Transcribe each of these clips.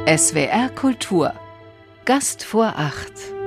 SWR Kultur. Gast vor Acht.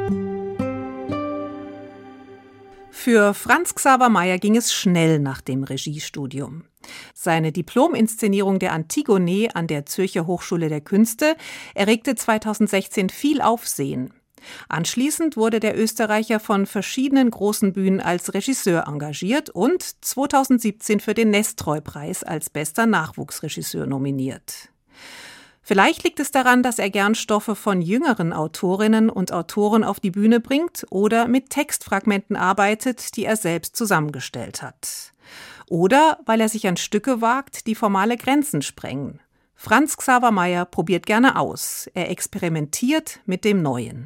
Für Franz Xaver Meyer ging es schnell nach dem Regiestudium. Seine Diplominszenierung der Antigone an der Zürcher Hochschule der Künste erregte 2016 viel Aufsehen. Anschließend wurde der Österreicher von verschiedenen großen Bühnen als Regisseur engagiert und 2017 für den Nestroy-Preis als bester Nachwuchsregisseur nominiert. Vielleicht liegt es daran, dass er gern Stoffe von jüngeren Autorinnen und Autoren auf die Bühne bringt oder mit Textfragmenten arbeitet, die er selbst zusammengestellt hat. Oder weil er sich an Stücke wagt, die formale Grenzen sprengen. Franz Xaver Meyer probiert gerne aus. Er experimentiert mit dem Neuen.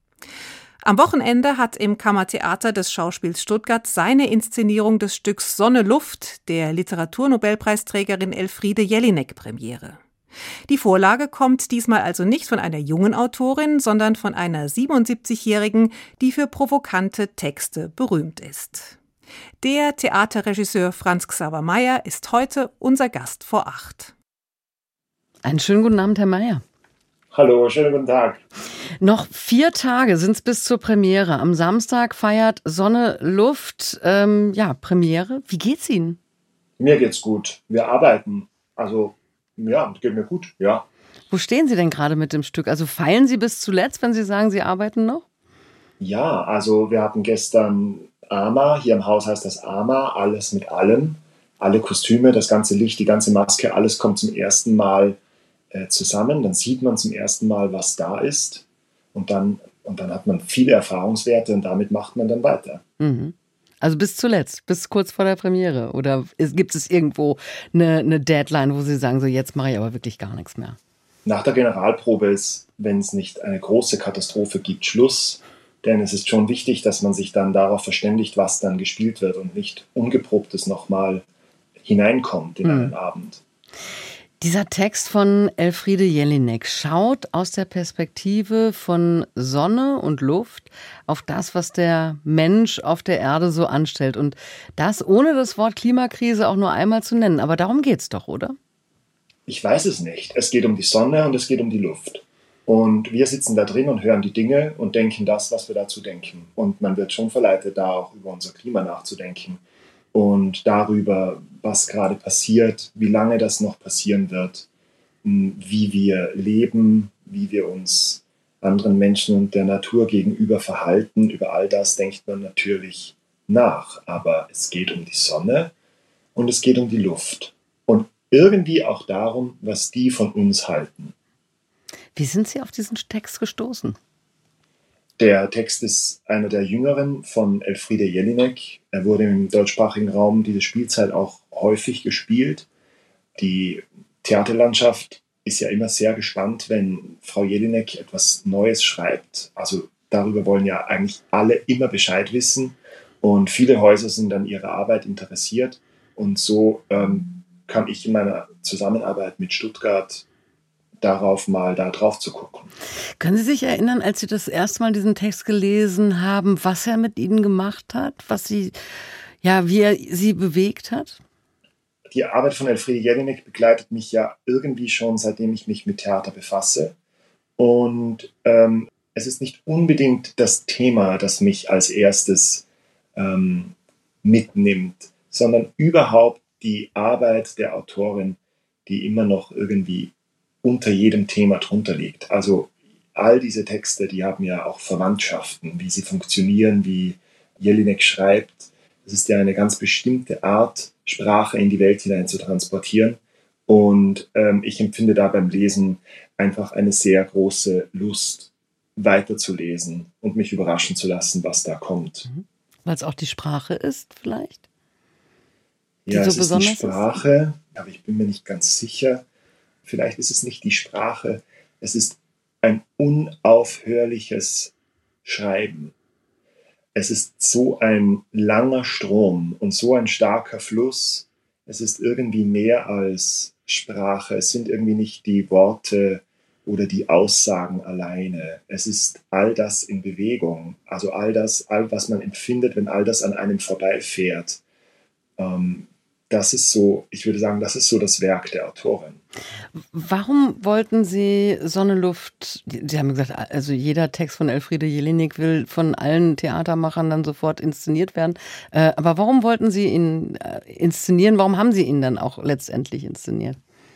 Am Wochenende hat im Kammertheater des Schauspiels Stuttgart seine Inszenierung des Stücks Sonne, Luft der Literaturnobelpreisträgerin Elfriede Jelinek Premiere. Die Vorlage kommt diesmal also nicht von einer jungen Autorin, sondern von einer 77-Jährigen, die für provokante Texte berühmt ist. Der Theaterregisseur Franz Xaver Meyer ist heute unser Gast vor Acht. Einen schönen guten Abend, Herr Meyer. Hallo, schönen guten Tag. Noch 4 Tage sind es bis zur Premiere. Am Samstag feiert Sonne, Luft, Premiere. Wie geht's Ihnen? Mir geht's gut. Wir arbeiten. Also, ja, geht mir gut, ja. Wo stehen Sie denn gerade mit dem Stück? Also feilen Sie bis zuletzt, wenn Sie sagen, Sie arbeiten noch? Ja, also wir hatten gestern AMA, hier im Haus heißt das AMA, alles mit allem. Alle Kostüme, das ganze Licht, die ganze Maske, alles kommt zum ersten Mal zusammen. Dann sieht man zum ersten Mal, was da ist. Und dann hat man viele Erfahrungswerte und damit macht man dann weiter. Mhm. Also bis zuletzt, bis kurz vor der Premiere? Oder gibt es irgendwo eine Deadline, wo Sie sagen, so jetzt mache ich aber wirklich gar nichts mehr? Nach der Generalprobe ist, wenn es nicht eine große Katastrophe gibt, Schluss. Denn es ist schon wichtig, dass man sich dann darauf verständigt, was dann gespielt wird und nicht Ungeprobtes nochmal hineinkommt in einen Abend. Dieser Text von Elfriede Jelinek schaut aus der Perspektive von Sonne und Luft auf das, was der Mensch auf der Erde so anstellt. Und das ohne das Wort Klimakrise auch nur einmal zu nennen. Aber darum geht's doch, oder? Ich weiß es nicht. Es geht um die Sonne und es geht um die Luft. Und wir sitzen da drin und hören die Dinge und denken das, was wir dazu denken. Und man wird schon verleitet, da auch über unser Klima nachzudenken. Und darüber, was gerade passiert, wie lange das noch passieren wird, wie wir leben, wie wir uns anderen Menschen und der Natur gegenüber verhalten. Über all das denkt man natürlich nach. Aber es geht um die Sonne und es geht um die Luft. Und irgendwie auch darum, was die von uns halten. Wie sind Sie auf diesen Text gestoßen? Der Text ist einer der jüngeren von Elfriede Jelinek. Er wurde im deutschsprachigen Raum diese Spielzeit auch häufig gespielt. Die Theaterlandschaft ist ja immer sehr gespannt, wenn Frau Jelinek etwas Neues schreibt. Also darüber wollen ja eigentlich alle immer Bescheid wissen. Und viele Häuser sind an ihrer Arbeit interessiert. Und so kam ich in meiner Zusammenarbeit mit Stuttgart darauf mal da drauf zu gucken. Können Sie sich erinnern, als Sie das erste Mal diesen Text gelesen haben, was er mit Ihnen gemacht hat, wie er Sie bewegt hat? Die Arbeit von Elfriede Jelinek begleitet mich ja irgendwie schon, seitdem ich mich mit Theater befasse. Und es ist nicht unbedingt das Thema, das mich als erstes mitnimmt, sondern überhaupt die Arbeit der Autorin, die immer noch irgendwie unter jedem Thema drunter liegt. Also all diese Texte, die haben ja auch Verwandtschaften, wie sie funktionieren, wie Jelinek schreibt. Es ist ja eine ganz bestimmte Art, Sprache in die Welt hinein zu transportieren. Und ich empfinde da beim Lesen einfach eine sehr große Lust, weiterzulesen und mich überraschen zu lassen, was da kommt. Weil es auch die Sprache ist, vielleicht? Ja, es ist die Sprache, aber ich bin mir nicht ganz sicher. Vielleicht ist es nicht die Sprache, es ist ein unaufhörliches Schreiben. Es ist so ein langer Strom und so ein starker Fluss. Es ist irgendwie mehr als Sprache. Es sind irgendwie nicht die Worte oder die Aussagen alleine. Es ist all das in Bewegung. Also all was man empfindet, wenn all das an einem vorbeifährt. das ist so, ich würde sagen, das ist so das Werk der Autorin. Warum wollten Sie Sonne, Luft, Sie haben gesagt, also jeder Text von Elfriede Jelinek will von allen Theatermachern dann sofort inszeniert werden. Aber warum wollten Sie ihn inszenieren? Warum haben Sie ihn dann auch letztendlich inszeniert?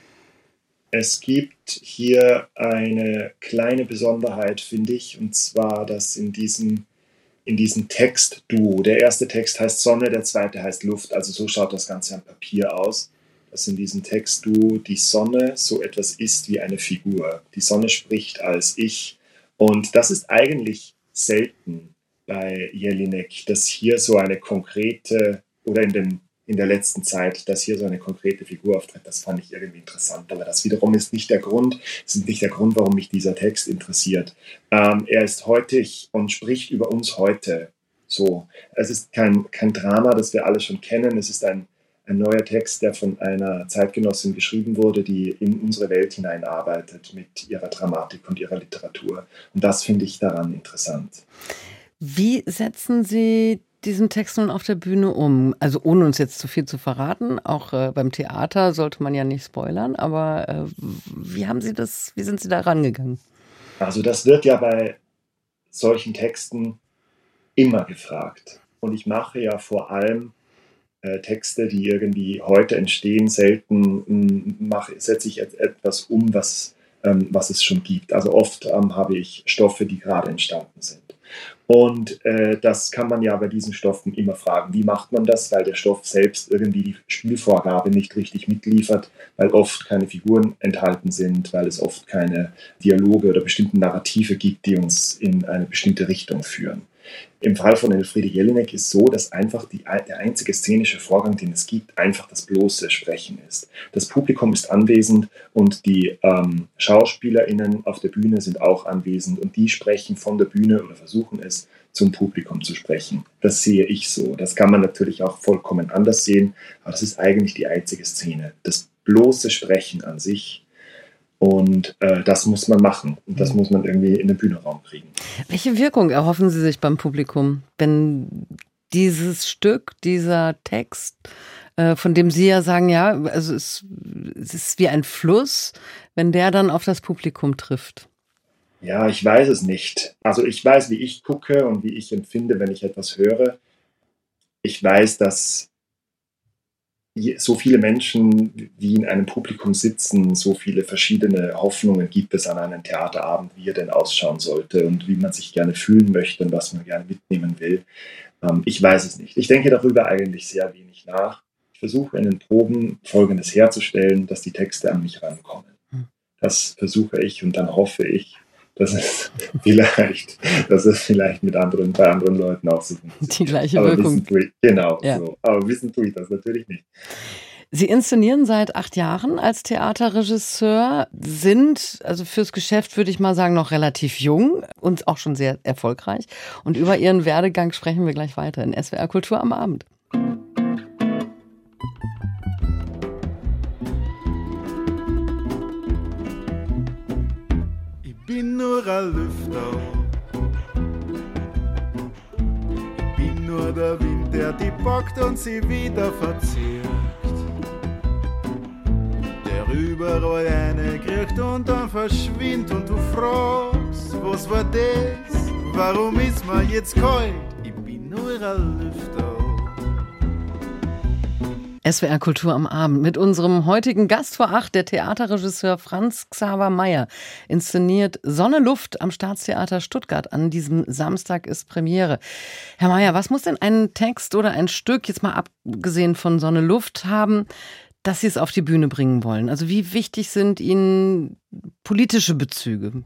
Es gibt hier eine kleine Besonderheit, finde ich, und zwar, dass in diesem Textduo, der erste Text heißt Sonne, der zweite heißt Luft, also so schaut das Ganze am Papier aus, dass in diesem Textduo die Sonne so etwas ist wie eine Figur. Die Sonne spricht als Ich, und das ist eigentlich selten bei Jelinek, dass hier so eine konkrete, oder in der letzten Zeit, dass hier so eine konkrete Figur auftritt. Das fand ich irgendwie interessant, aber das wiederum ist nicht der Grund, warum mich dieser Text interessiert. Er ist heutig und spricht über uns heute. So, es ist kein Drama, das wir alle schon kennen. Es ist ein neuer Text, der von einer Zeitgenossin geschrieben wurde, die in unsere Welt hineinarbeitet mit ihrer Dramatik und ihrer Literatur. Und das finde ich daran interessant. Wie setzen Sie diesen Text nun auf der Bühne um? Also ohne uns jetzt zu viel zu verraten, auch beim Theater sollte man ja nicht spoilern, aber wie sind Sie da rangegangen? Also das wird ja bei solchen Texten immer gefragt. Und ich mache ja vor allem Texte, die irgendwie heute entstehen, selten setze ich etwas um, was es schon gibt. Also oft habe ich Stoffe, die gerade entstanden sind. Und das kann man ja bei diesen Stoffen immer fragen, wie macht man das, weil der Stoff selbst irgendwie die Spielvorgabe nicht richtig mitliefert, weil oft keine Figuren enthalten sind, weil es oft keine Dialoge oder bestimmte Narrative gibt, die uns in eine bestimmte Richtung führen. Im Fall von Elfriede Jelinek ist so, dass einfach der einzige szenische Vorgang, den es gibt, einfach das bloße Sprechen ist. Das Publikum ist anwesend und die SchauspielerInnen auf der Bühne sind auch anwesend und die sprechen von der Bühne oder versuchen es zum Publikum zu sprechen. Das sehe ich so. Das kann man natürlich auch vollkommen anders sehen, aber das ist eigentlich die einzige Szene. Das bloße Sprechen an sich. Und das muss man machen. Und das muss man irgendwie in den Bühnenraum kriegen. Welche Wirkung erhoffen Sie sich beim Publikum, wenn dieses Stück, dieser Text, von dem Sie ja sagen, ja, also es ist wie ein Fluss, wenn der dann auf das Publikum trifft? Ja, ich weiß es nicht. Also ich weiß, wie ich gucke und wie ich empfinde, wenn ich etwas höre. Ich weiß, dass so viele Menschen, die in einem Publikum sitzen, so viele verschiedene Hoffnungen gibt es an einem Theaterabend, wie er denn ausschauen sollte und wie man sich gerne fühlen möchte und was man gerne mitnehmen will. Ich weiß es nicht. Ich denke darüber eigentlich sehr wenig nach. Ich versuche in den Proben Folgendes herzustellen, dass die Texte an mich rankommen. Das versuche ich und dann hoffe ich, dass es vielleicht bei anderen Leuten auch so funktioniert. Die gleiche Wirkung. Genau, ja. So. Aber wissen tue ich das natürlich nicht. Sie inszenieren seit 8 Jahren als Theaterregisseur, sind, also fürs Geschäft würde ich mal sagen, noch relativ jung und auch schon sehr erfolgreich. Und über Ihren Werdegang sprechen wir gleich weiter in SWR Kultur am Abend. Ich bin nur ein Lüfter. Ich bin nur der Wind, der die packt und sie wieder verzirkt. Der überall reinkriegt und dann verschwindet und du fragst, was war das? Warum ist mir jetzt kalt? Ich bin nur ein Lüfter. SWR Kultur am Abend mit unserem heutigen Gast vor 8, der Theaterregisseur Franz Xaver Meyer, inszeniert Sonne, Luft am Staatstheater Stuttgart. An diesem Samstag ist Premiere. Herr Meyer, was muss denn ein Text oder ein Stück, jetzt mal abgesehen von Sonne, Luft, haben, dass Sie es auf die Bühne bringen wollen? Also wie wichtig sind Ihnen politische Bezüge?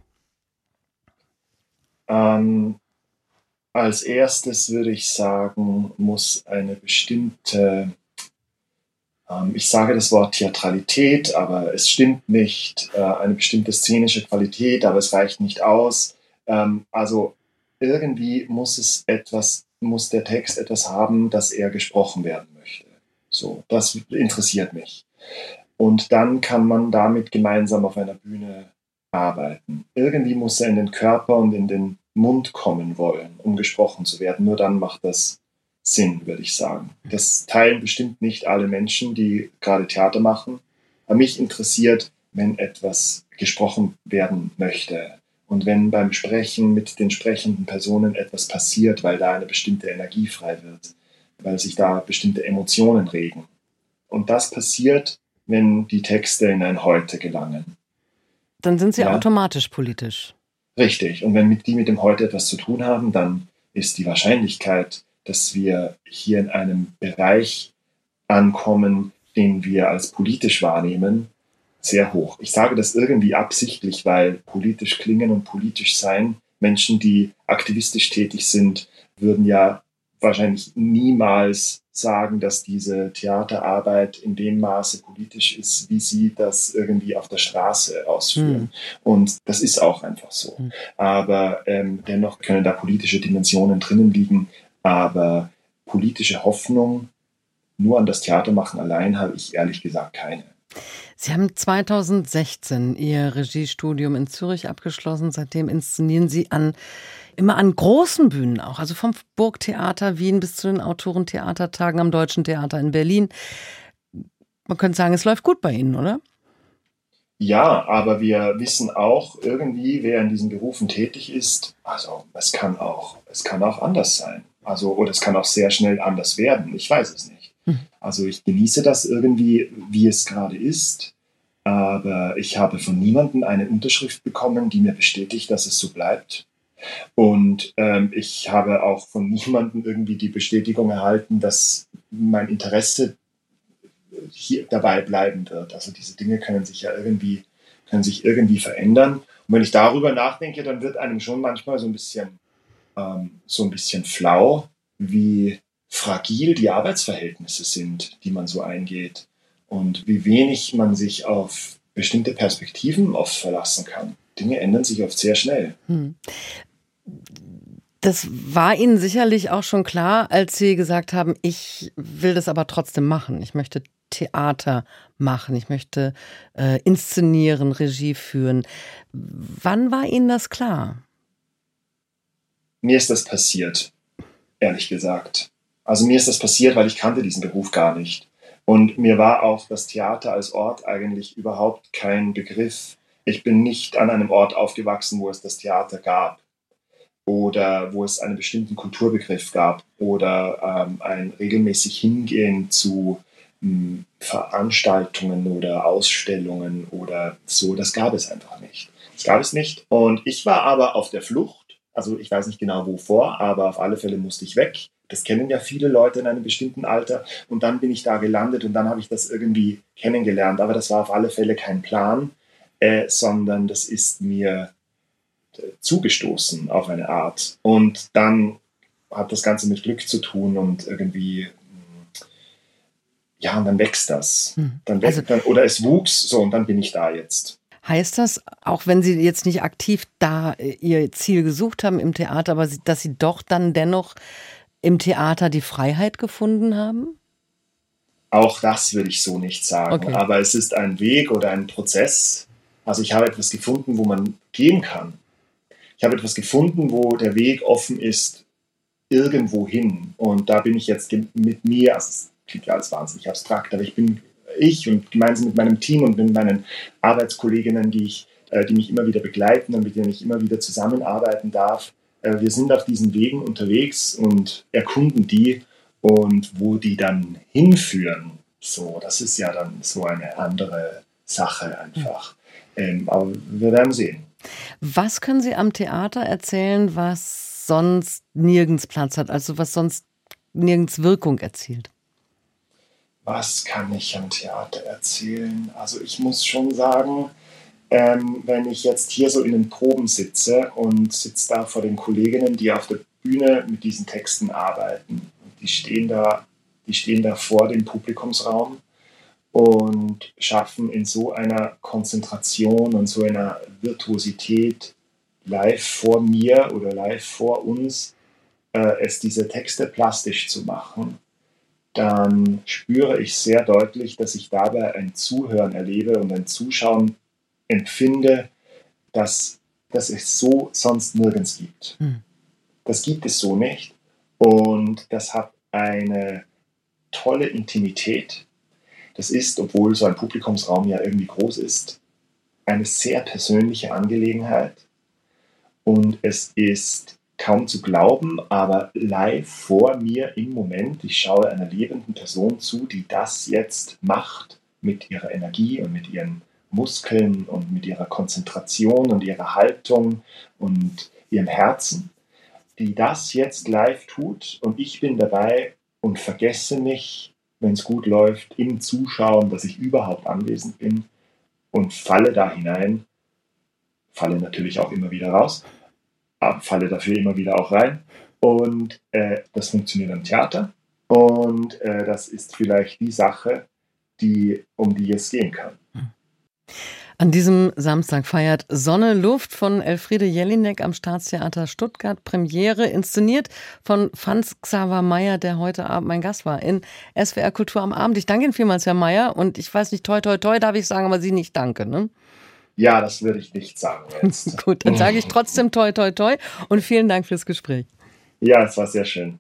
Als erstes würde ich sagen, muss eine bestimmte ich sage das Wort Theatralität, aber es stimmt nicht. Eine bestimmte szenische Qualität, aber es reicht nicht aus. Also irgendwie muss der Text etwas haben, dass er gesprochen werden möchte. So, das interessiert mich. Und dann kann man damit gemeinsam auf einer Bühne arbeiten. Irgendwie muss er in den Körper und in den Mund kommen wollen, um gesprochen zu werden. Nur dann macht das Sinn, würde ich sagen. Das teilen bestimmt nicht alle Menschen, die gerade Theater machen. Aber mich interessiert, wenn etwas gesprochen werden möchte und wenn beim Sprechen mit den sprechenden Personen etwas passiert, weil da eine bestimmte Energie frei wird, weil sich da bestimmte Emotionen regen. Und das passiert, wenn die Texte in ein Heute gelangen. Dann sind sie automatisch politisch. Richtig. Und wenn die mit dem Heute etwas zu tun haben, dann ist die Wahrscheinlichkeit, dass wir hier in einem Bereich ankommen, den wir als politisch wahrnehmen, sehr hoch. Ich sage das irgendwie absichtlich, weil politisch klingen und politisch sein, Menschen, die aktivistisch tätig sind, würden ja wahrscheinlich niemals sagen, dass diese Theaterarbeit in dem Maße politisch ist, wie sie das irgendwie auf der Straße ausführen. Und das ist auch einfach so. Aber dennoch können da politische Dimensionen drinnen liegen. Aber politische Hoffnung nur an das Theatermachen allein habe ich ehrlich gesagt keine. Sie haben 2016 Ihr Regiestudium in Zürich abgeschlossen. Seitdem inszenieren Sie immer an großen Bühnen auch, also vom Burgtheater Wien bis zu den Autorentheatertagen am Deutschen Theater in Berlin. Man könnte sagen, es läuft gut bei Ihnen, oder? Ja, aber wir wissen auch irgendwie, wer in diesen Berufen tätig ist, also es kann auch anders sein. Also, oder es kann auch sehr schnell anders werden. Ich weiß es nicht. Also ich genieße das irgendwie, wie es gerade ist, aber ich habe von niemandem eine Unterschrift bekommen, die mir bestätigt, dass es so bleibt. Und ich habe auch von niemandem irgendwie die Bestätigung erhalten, dass mein Interesse hier dabei bleiben wird. Also diese Dinge können sich irgendwie verändern. Und wenn ich darüber nachdenke, dann wird einem schon manchmal so ein bisschen flau, wie fragil die Arbeitsverhältnisse sind, die man so eingeht und wie wenig man sich auf bestimmte Perspektiven oft verlassen kann. Dinge ändern sich oft sehr schnell. Das war Ihnen sicherlich auch schon klar, als Sie gesagt haben, ich will das aber trotzdem machen. Ich möchte Theater machen, ich möchte inszenieren, Regie führen. Wann war Ihnen das klar? Mir ist das passiert, ehrlich gesagt. Also mir ist das passiert, weil ich kannte diesen Beruf gar nicht. Und mir war auch das Theater als Ort eigentlich überhaupt kein Begriff. Ich bin nicht an einem Ort aufgewachsen, wo es das Theater gab oder wo es einen bestimmten Kulturbegriff gab oder ein regelmäßig Hingehen zu Veranstaltungen oder Ausstellungen oder so. Das gab es einfach nicht. Das gab es nicht. Und ich war aber auf der Flucht. Also ich weiß nicht genau wovor, aber auf alle Fälle musste ich weg. Das kennen ja viele Leute in einem bestimmten Alter. Und dann bin ich da gelandet und dann habe ich das irgendwie kennengelernt. Aber das war auf alle Fälle kein Plan, sondern das ist mir zugestoßen auf eine Art. Und dann hat das Ganze mit Glück zu tun und irgendwie, ja, und dann wächst das. Oder es wuchs so und dann bin ich da jetzt. Heißt das, auch wenn Sie jetzt nicht aktiv da Ihr Ziel gesucht haben im Theater, aber dass Sie doch dann dennoch im Theater die Freiheit gefunden haben? Auch das würde ich so nicht sagen. Okay. Aber es ist ein Weg oder ein Prozess. Also ich habe etwas gefunden, wo man gehen kann. Ich habe etwas gefunden, wo der Weg offen ist, irgendwo hin. Und da bin ich jetzt mit mir, also es klingt ja alles wahnsinnig abstrakt, aber ich und gemeinsam mit meinem Team und mit meinen Arbeitskolleginnen, die mich immer wieder begleiten und mit denen ich immer wieder zusammenarbeiten darf. Wir sind auf diesen Wegen unterwegs und erkunden die und wo die dann hinführen. So, das ist ja dann so eine andere Sache einfach. Aber wir werden sehen. Was können Sie am Theater erzählen, was sonst nirgends Platz hat, also was sonst nirgends Wirkung erzielt? Was kann ich am Theater erzählen? Also ich muss schon sagen, wenn ich jetzt hier so in den Proben sitze und sitze da vor den Kolleginnen, die auf der Bühne mit diesen Texten arbeiten. Die stehen da vor dem Publikumsraum und schaffen in so einer Konzentration und so einer Virtuosität live vor mir oder live vor uns, es diese Texte plastisch zu machen, dann spüre ich sehr deutlich, dass ich dabei ein Zuhören erlebe und ein Zuschauen empfinde, dass es so sonst nirgends gibt. Das gibt es so nicht und das hat eine tolle Intimität. Das ist, obwohl so ein Publikumsraum ja irgendwie groß ist, eine sehr persönliche Angelegenheit. Und es ist kaum zu glauben, aber live vor mir im Moment, ich schaue einer lebenden Person zu, die das jetzt macht mit ihrer Energie und mit ihren Muskeln und mit ihrer Konzentration und ihrer Haltung und ihrem Herzen, die das jetzt live tut, und ich bin dabei und vergesse mich, wenn es gut läuft, im Zuschauen, dass ich überhaupt anwesend bin, und falle da hinein, falle natürlich auch immer wieder raus, falle dafür immer wieder auch rein, und das funktioniert am Theater, und das ist vielleicht die Sache, um die es gehen kann. An diesem Samstag feiert Sonne, Luft von Elfriede Jelinek am Staatstheater Stuttgart Premiere, inszeniert von Franz Xaver Meyer, der heute Abend mein Gast war in SWR Kultur am Abend. Ich danke Ihnen vielmals, Herr Meyer, und ich weiß nicht, toi, toi, toi, darf ich sagen, aber Sie nicht danke, ne? Ja, das würde ich nicht sagen jetzt. Gut, dann sage ich trotzdem toi, toi, toi und vielen Dank fürs Gespräch. Ja, es war sehr schön.